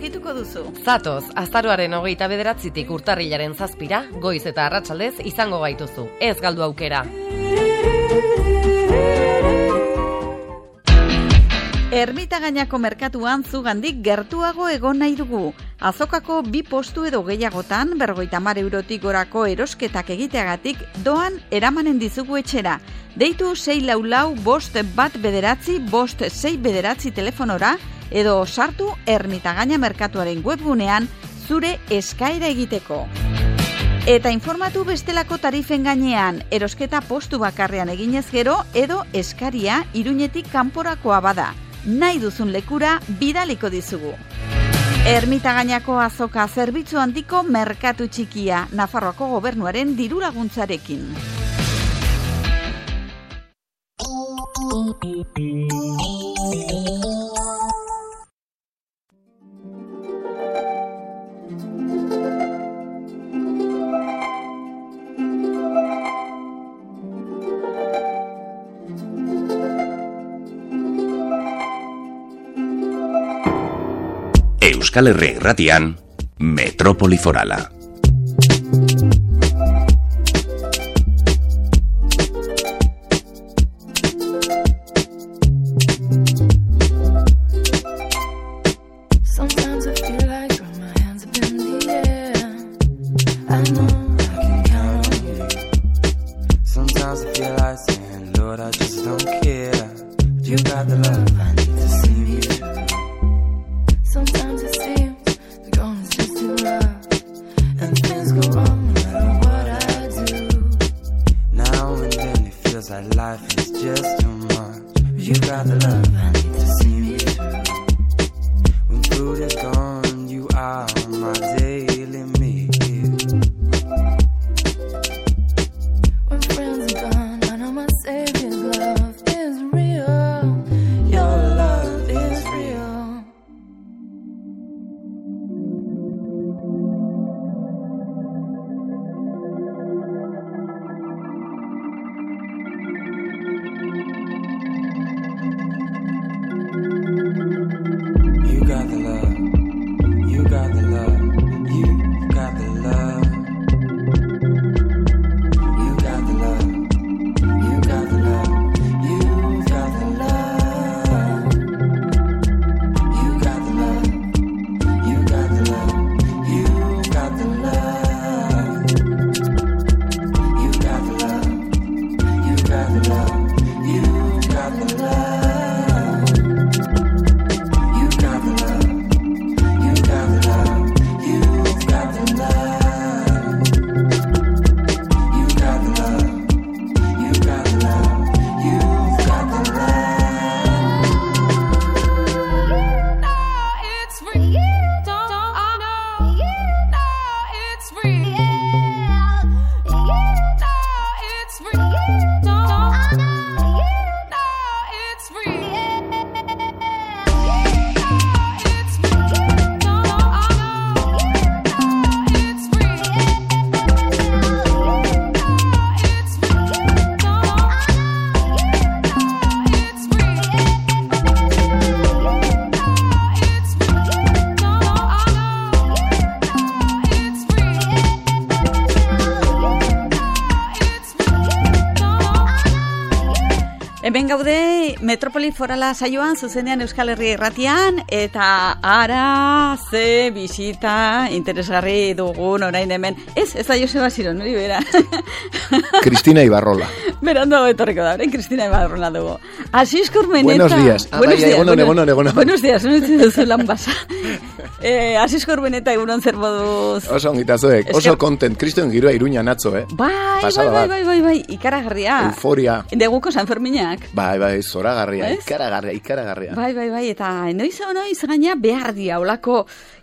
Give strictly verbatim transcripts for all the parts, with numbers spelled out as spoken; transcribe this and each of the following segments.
aurkituko duzu. Zatoz, azaroaren hogeita bederatzitik urtarrilaren zazpira, goiz eta arratsaldez izango gaituzu. Ez galdu aukera. Ermitagainako merkatuan zugandik gertuago egon nahi dugu. Azokako bi postu edo gehiagotan, berrogeita hamar eurotik gorako erosketak egiteagatik, doan eramanen dizugu etxera. Deitu sei lau lau bost bat bederatzi bost sei bederatzi telefonora, edo sartu Ermitagaina merkatuaren webgunean zure eskaera egiteko. Eta informatu bestelako tarifen gainean, erosketa postu bakarrean eginez gero, edo eskaria Iruñetik kanporakoa bada. Nahi duzun lekura bidaliko dizugu. Ermitagainako azoka zerbitzu handiko merkatu txikia, Nafarroako gobernuaren diru laguntzarekin. Euskal Herria Irratian, Metrópoli Forala. Hemen gaude Metrópoli Forala saioan, zuzenean Euskal Herria Irratian, eta ara ze bisita interesgarri dugun orain hemen. Ez, ez da Joseba Ziron, hori bera. Cristina Ibarrola. Berandu etorriko da, orain Cristina Ibarrola dugu. Asís Cormeneta. Buenos días. Buenos días. Egonon, egonon, egonon. Buenos días, no duzu lan basa. Eh, Asís Cormeneta egunon zer moduz. Oso ongitazuek, oso content. Kriston giroa Iruñan atzo, eh? Bai, bai, bai, bai, bai, bai, ikaragarria. Euforia. Deguko San Ferminak. Bai, bai, zoragarria, ikaragarria, ikaragarria. Bai, bai, bai, eta noiz hau noiz gaina behar dia, olako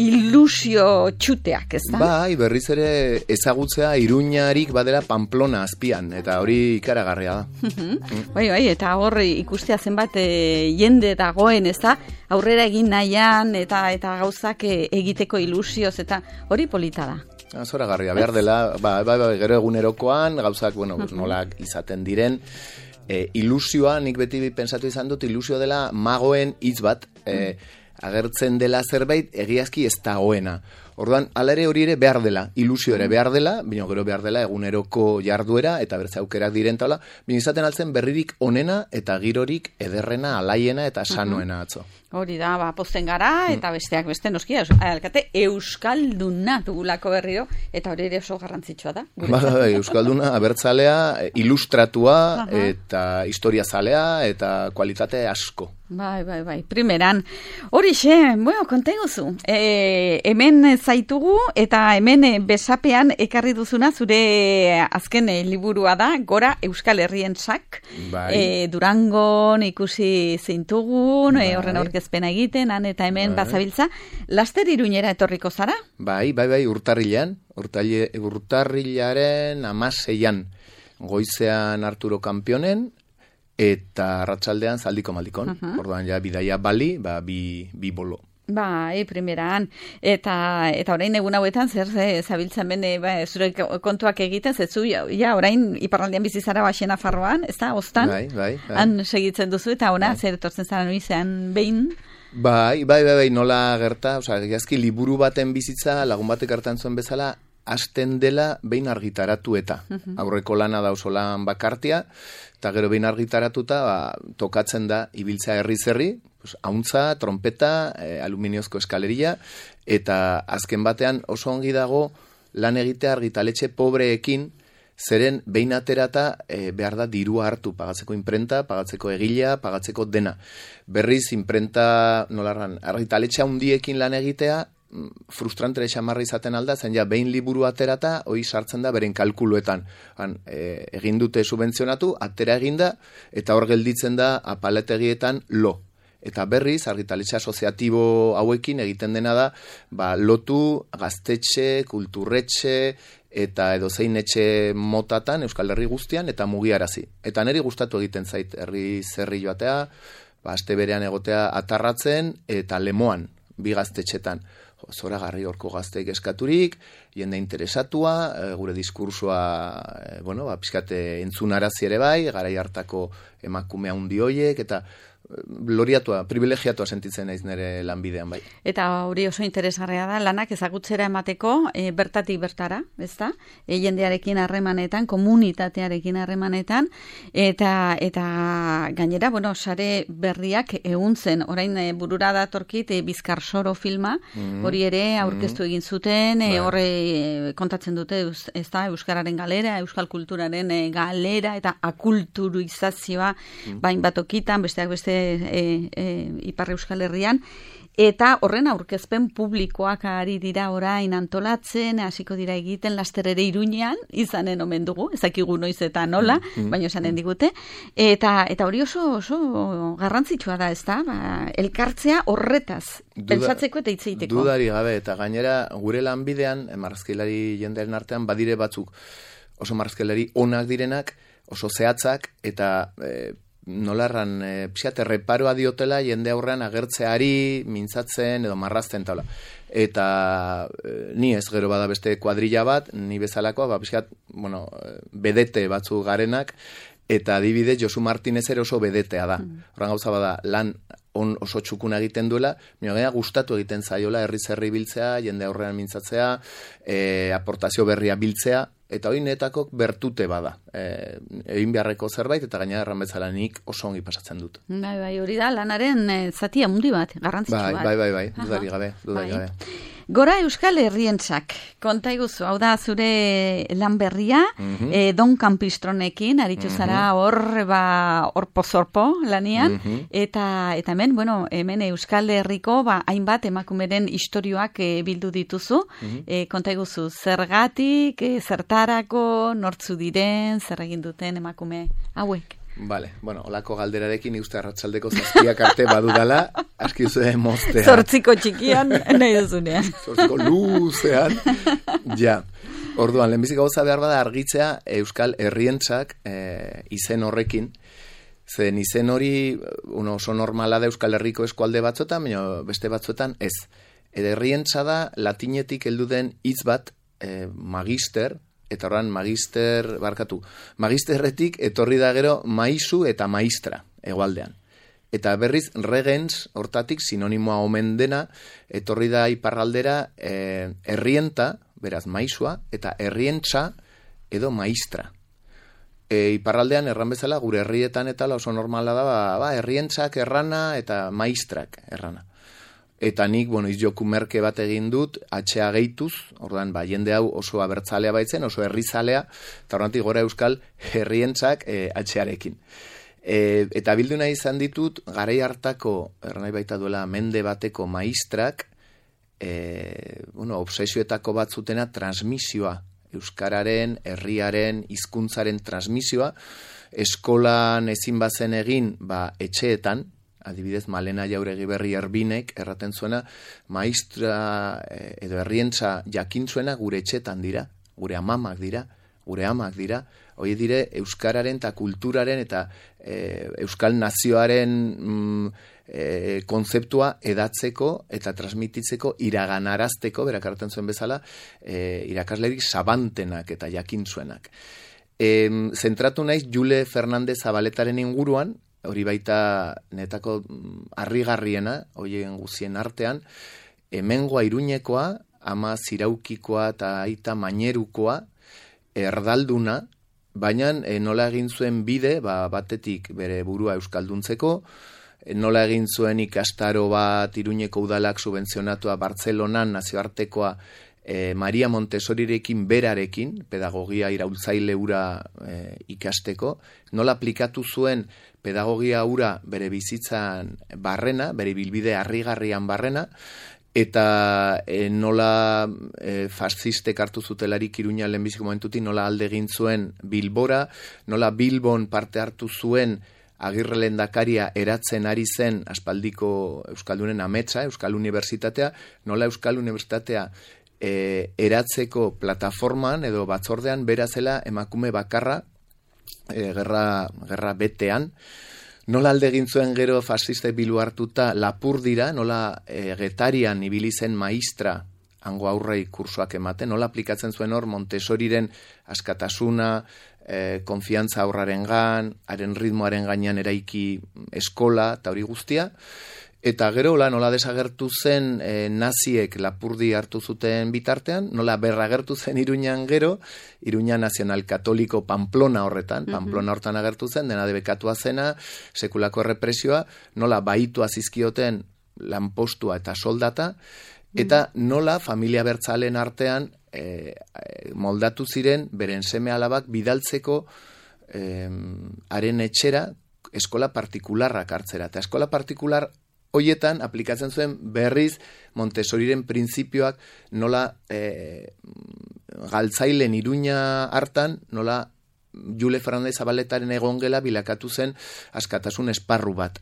ilusio txuteak, ez da? Bai, berriz ere ezagutzea Iruñarik badela Pamplona azpian, eta hori ikaragarria da. Bai, bai, eta hor ikustea zenbat e, jende dagoen, ez da? Aurrera egin nahian, eta eta gauzak e, egiteko ilusioz, eta hori polita da. Zoragarria, behar dela, bai, bai, bai, gero egunerokoan, gauzak, bueno, nolak izaten diren, E, ilusioa, nik beti pensatu izan dut, ilusio dela magoen hitz bat, e, agertzen dela zerbait, egiazki ez dagoena. Orduan, ala ere hori ere behar dela, ilusio ere behar dela, bino gero behar dela eguneroko jarduera, eta bertze aukerak diren taula, bino izaten altzen berririk onena eta girorik ederrena, alaiena eta sanoena atzo. Hori da, ba, pozten gara, eta besteak beste noski, alkate, euskalduna dugulako berriro, eta hori ere oso garrantzitsua da. Ba, euskalduna, abertzalea, ilustratua, eta historiazalea, eta kualitate asko. Bai, bai, bai, primeran. Horixe, bueno, konta eguzu. E, hemen zaitugu, eta hemen besapean ekarri duzuna, zure azken liburua da, Gora Euskal Herrientzak. Bai. E, Durangon ikusi zintugun, bai. E, horren aurkezpena egiten, han eta hemen bai. Bazabiltza. Laster Iruñera etorriko zara? Bai, bai, bai, urtarrilean, urtarrile, urtarrilaren amaseian, goizean Arturo Kampionen, eta arratsaldean Zaldiko Maldikon. Uh-huh. Orduan ja bidaia bali, ba, bi, bi bolo. Ba, e, primeran. Eta, eta orain egun hauetan, zer ze, zabiltzen bene, ba, zure kontuak egiten, zezu, ja, ja orain iparraldean bizizara baxena farroan, ez da, ostan? Bai, bai, bai. Han segitzen duzu, eta ona, bai. Zer etortzen zara nuizean behin? Bai, bai, bai, bai, nola gerta, osea, egiazki liburu baten bizitza, lagun batek hartan zuen bezala, hasten dela behin argitaratu eta. Uh-huh. Aurreko lana da oso lan bakartia, eta gero behin argitaratuta, ba, tokatzen da ibiltzea herri-zerri, pues, hauntza, trompeta, e, aluminiozko eskaleria, eta azken batean oso ongi dago lan egitea argitaletxe pobreekin, zeren behin aterata e, behar da dirua hartu, pagatzeko imprenta, pagatzeko egilea, pagatzeko dena. Berriz, imprenta, nolarran, argitaletxe handiekin lan egitea, frustrantere xamarra izaten alda, zen ja, behin liburu aterata, hoi sartzen da beren kalkuluetan. Han, e, egin dute subentzionatu, atera eginda, eta hor gelditzen da apaletegietan lo. Eta berriz, argitaletxe asoziatibo hauekin egiten dena da, ba, lotu gaztetxe, kulturretxe, eta edo zein etxe motatan, Euskal Herri guztian, eta mugiarazi. Eta niri gustatu egiten zait, herri zerri joatea, ba, aste berean egotea atarratzen, eta Lemoan, bi gaztetxetan. Zora garri horko gazteik eskaturik, jende interesatua, e, gure diskursua, e, bueno, ba, pixkate entzunarazi ere bai, garai hartako emakume handi hoiek, eta gloriatua, privilegiatua sentitzen naiz nire lanbidean bai. Eta hori oso interesgarria da, lanak ezagutzera emateko e, bertatik bertara, ezta? E, jendearekin harremanetan, komunitatearekin harremanetan, eta eta gainera, bueno, sare berriak ehuntzen, orain e, burura datorkit e, Bizkar Soro filma, mm-hmm. hori ere aurkeztu mm-hmm. egin zuten, e, horre e, kontatzen dute, ezta, Euskararen galera, Euskal Kulturaren e, galera, eta akulturizazioa, mm-hmm. bain batokitan, besteak beste E, e, Ipar Euskal Herrian, eta horren aurkezpen publikoak ari dira orain antolatzen, hasiko dira egiten, laster ere Iruñean, izanen omen dugu, ezakigu noiz eta nola, mm-hmm. baina esanen digute, eta eta hori oso oso garrantzitsua da, ezta? Ba, elkartzea horretaz, Duda, pentsatzeko eta hitzeiteko. Dudari gabe, eta gainera gure lanbidean, marrazkilari jendearen artean, badire batzuk oso marrazkilari onak direnak, oso zehatzak, eta e, nolarran e, pixate reparoa diotela jende aurrean agertzeari, mintzatzen edo marrazten taula. Eta e, ni ez gero bada beste kuadrilla bat, ni bezalakoa, ba, pixat, bueno, bedete batzu garenak, eta adibidez Josu Martinez ere oso bedetea da. Mm. Horren gauza bada, lan on oso txukuna egiten duela, baina gustatu egiten zaiola herri zerri biltzea, jende aurrean mintzatzea, e, aportazio berria biltzea, eta hori netakok bertute bada. E, egin beharreko zerbait, eta gaina erran bezala nik oso ongi pasatzen dut. Bai, bai, hori da, lanaren e, zati handi bat, garrantzitsu bai, bat. Bai, bai, bai, dudari gabe, dudari bai. gabe. Gora Euskal Herrientzak, konta iguzu, hau da zure lan berria, mm-hmm. e, Don Campistronekin, aritu zara hor, mm-hmm. ba, hor pozorpo lanian, mm-hmm. eta, eta hemen, bueno, hemen Euskal Herriko, ba, hainbat emakumeren istorioak e, bildu dituzu, mm-hmm. e, konta iguzu, zergatik, e, zertarako, nortzu diren, zer egin duten emakume hauek. Vale, bueno, olako galderarekin uste arratsaldeko zazpiak arte badudala, aski zuen moztea. Zortziko txikian, nahi duzunean. Zortziko luzean, ja. Orduan, lehenbizik gauza behar bada argitzea Euskal Herrientzak e, izen horrekin, zen izen hori uno oso normala da Euskal Herriko eskualde batzuetan, baina beste batzuetan ez. Eta herrientza da latinetik heldu den hitz bat e, magister, eta horran magister, barkatu, magisterretik etorri da gero maizu eta maistra, hegoaldean. Eta berriz, regens, hortatik, sinonimoa omen dena, etorri da iparraldera e, herrienta, beraz, maizua, eta herrientza edo maistra. E, iparraldean erran bezala, gure herrietan eta oso normala da, ba, ba herrientzak errana eta maistrak errana. Eta nik, bueno, izjoku merke bat egin dut, atxea gehituz, ordan, ba, jende hau oso abertzalea baitzen, oso herrizalea, eta horrentik gora euskal herrientzak e, atxearekin. E, eta bildu nahi izan ditut, garai hartako, erranai baita duela, mende bateko maistrak, e, bueno, obsesioetako bat zutena transmisioa, euskararen, herriaren, hizkuntzaren transmisioa, eskolan ezin bazen egin, ba, etxeetan, adibidez, Malena Jauregi Berri Erbinek erraten zuena, maistra edo herrientza jakin zuena gure etxetan dira, gure amamak dira, gure amak dira, hoi dire euskararen eta kulturaren eta e, euskal nazioaren mm, e, konzeptua edatzeko eta transmititzeko iraganarazteko, berak hartzen zuen bezala, e, irakaslerik sabantenak eta jakin zuenak. E, zentratu naiz Jule Fernandez Zabaletaren inguruan, hori baita netako harrigarriena, hoien guzien artean, hemengoa Iruñekoa, ama Ziraukikoa eta aita Mainerukoa, erdalduna, baina e, nola egin zuen bide, ba, batetik bere burua euskalduntzeko, e, nola egin zuen ikastaro bat Iruñeko udalak subentzionatua Bartzelonan nazioartekoa e, Maria Montessorirekin berarekin, pedagogia iraultzaile ura e, ikasteko, nola aplikatu zuen pedagogia ura bere bizitzan barrena, bere bilbide harrigarrian barrena, eta e, nola e, fascistek hartu zutelarik Iruña lehenbiziko momentutik, nola alde egin zuen Bilbora, nola Bilbon parte hartu zuen Agirre lehendakaria eratzen ari zen aspaldiko Euskaldunen ametsa, Euskal Unibertsitatea, nola Euskal Unibertsitatea e, eratzeko plataforman edo batzordean berazela emakume bakarra e, gerra, gerra betean, nola alde egin zuen gero fasciste bilu hartuta Lapurdira, nola e, Getarian ibili zen maistra hango aurrei kursoak ematen, nola aplikatzen zuen hor Montessoriren askatasuna, e, konfiantza aurraren gan, haren ritmoaren gainean eraiki eskola eta hori guztia, eta gero la, nola desagertu zen e, naziek Lapurdi hartu zuten bitartean, nola berragertu zen Iruñan gero, Iruña Nazional Katoliko Pamplona horretan, Pamplona hortan agertu zen, dena debekatua zena, sekulako errepresioa, nola baitu azizkioten lanpostua eta soldata, eta nola familia bertzalen artean e, moldatu ziren beren seme alabak bidaltzeko e, haren etxera eskola partikularrak hartzera. Eta eskola partikular hoietan aplikatzen zuen berriz Montessoriren printzipioak nola e, galtzailen Iruña hartan, nola Jule Fernandez Zabaletaren egongela bilakatu zen askatasun esparru bat.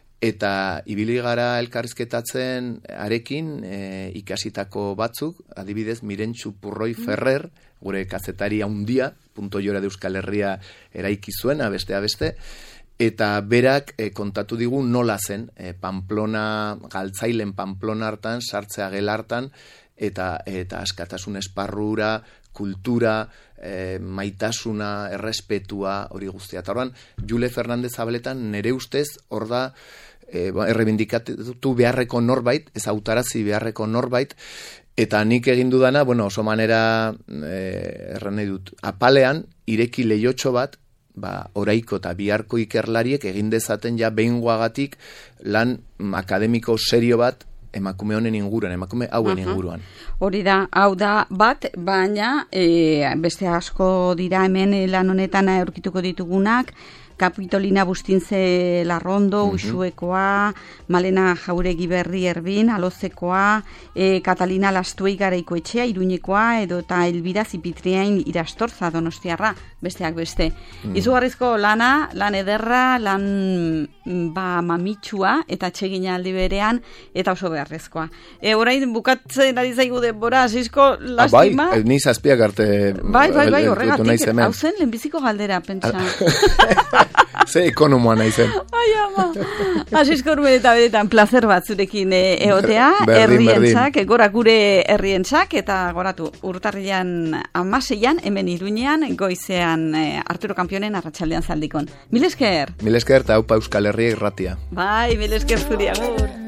Eta ibili gara elkarrizketatzen arekin e, ikasitako batzuk, adibidez Mirentxu Purroi Ferrer, gure kazetari handia, punto jora de Euskal Herria eraiki zuena, beste beste, eta berak e, kontatu digu nola zen, e, Pamplona, galtzailen Pamplona hartan, sartzea gela hartan, eta, eta askatasun esparrura, kultura, e, maitasuna, errespetua, hori guztia. Eta horren, Jule Fernandez Zabaletan nere ustez, hor da, e, errebindikatu beharreko norbait, ez hautarazi beharreko norbait, eta nik egin dudana, bueno, oso manera, e, erran nahi dut, apalean, ireki lehiotxo bat, ba, oraiko eta biharko ikerlariek egin dezaten ja behingoagatik lan akademiko serio bat emakume honen inguruan, emakume hauen uh-huh. inguruan. Hori da, hau da bat, baina e, beste asko dira hemen lan honetan aurkituko ditugunak, Kapitolina Bustintze Larrondo, uh-huh. Uxuekoa, Malena Jauregi Berri Erbin, Alozekoa, e, Katalina Lastuei Garaiko Etxea, Iruñekoa, edo eta Elbira Zipitriain Irastorza Donostiarra, besteak beste. Uh-huh. Izugarrizko lana, lan ederra, lan ba, mamitsua, eta txegina aldi berean, eta oso beharrezkoa. E, orain bukatzen ari zaigu denbora, Sisko, lastima. Ah, bai, ni zazpiak arte. Bai, bai, bai, horregatik, hau zen lehenbiziko galdera, pentsa. Ze ekonomoa naizen. Ai, ama. Asisko Urben eta beretan placer bat zurekin e, eotea, Berdin, herrientzak, gora gure herrientzak, eta goratu urtarrilan amaseian, hemen Iruñean, goizean e, Arturo Kampionen arratsaldean zaldikon. Mil esker. Mil esker eta haupa Euskal Herria irratia. Bai, mil esker zuri, agur.